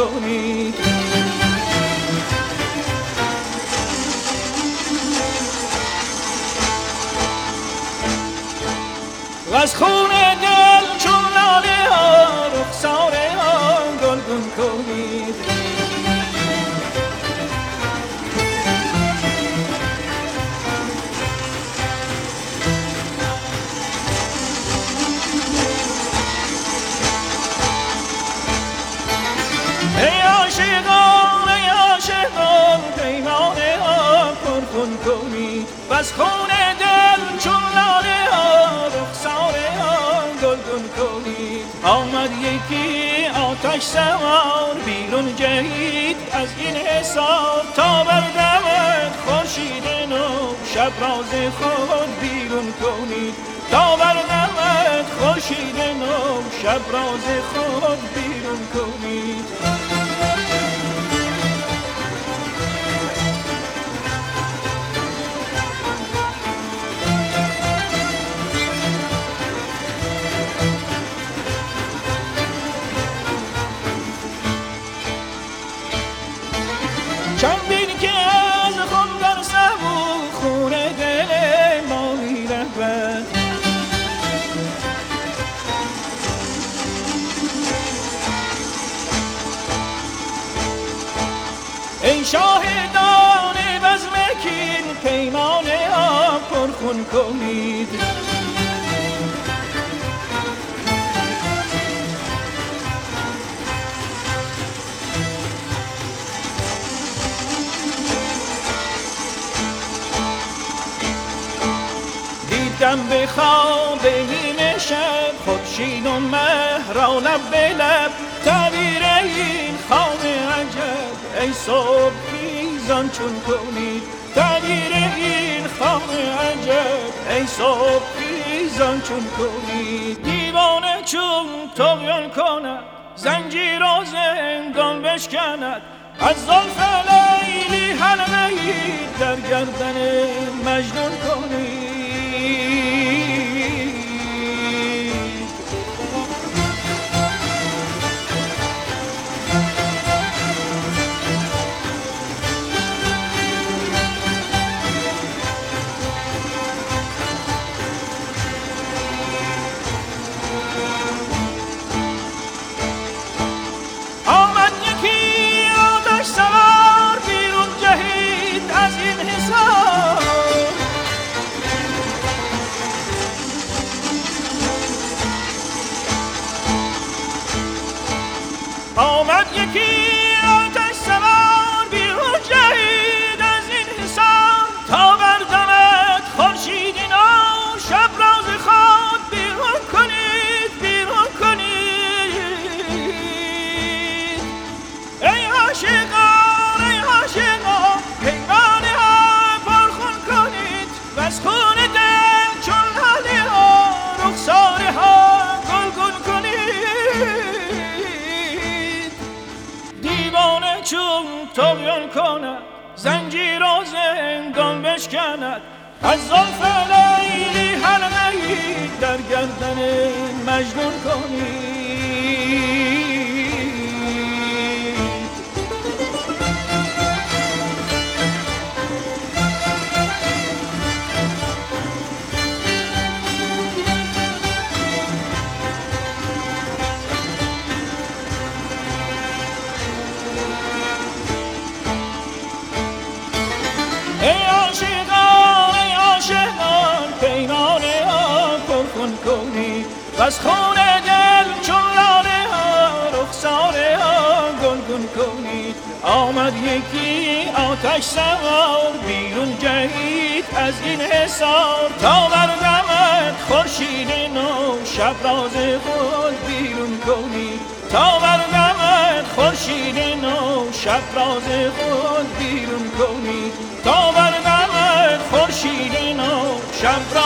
کنید. و از خون دل چون لاله ها رخسار ها گلگون کنید. ای عاشقان ای عاشقان پیمان ها پرخون کنید. و از خون دل چون لاله ها رخسار ها گلگون کنید. آمد یکی آتش سوار بیرون جهید از این حصار تا بردمد خورشید نو شب راز خود بیرون کنید. تا بردمد خورشید نو شب راز خود بیرون کنید. چندین که از خون در سبو خون دل ما می رود. ای شاهدان بزم کین پیمان ها پرخون کنید. دیدم به خواب نیمه شب خورشید و مه را لب به لب تعبیر این خواب عجب. ای صبح خیزان چون کنید تعبیر این خواب عجب. ای صبح خیزان چون کنید. دیوانه چون طغیان کند زنجیر و زندان بشکند. از زلف لیلی حلقه‌ای در گردن مجنون کنید. آمد یکی آتش سوار بیرون جهید از این حصار. آمد یکی آتش سوار بیرون جهید از این حصار تا بردمد خورشید نو شب راز خود بیرون کنید. بیرون کنید. ای عاشقان ای عاشقان پیمان ها پرخون کنید. و از خون دل چون لاله ها رخسار ها گلگون کنید. دیوانه چون طغیان کند زنجیر و زندان بشکند. از زلف لیلی حلقه‌ای در گردن مجنون کنید. ای عاشقان ای عاشقان پیمان ها پرخون کنید. و از خون دل چون لاله ها رخسار ها گلگون کنید. آمد یکی آتش سوار بیرون جهید از این حصار تا بردمد خورشید نو شب راز خود بیرون کنید. تا بردمد خورشید نو شب راز خود بیرون کنید. تا بردمد خورشید نو شب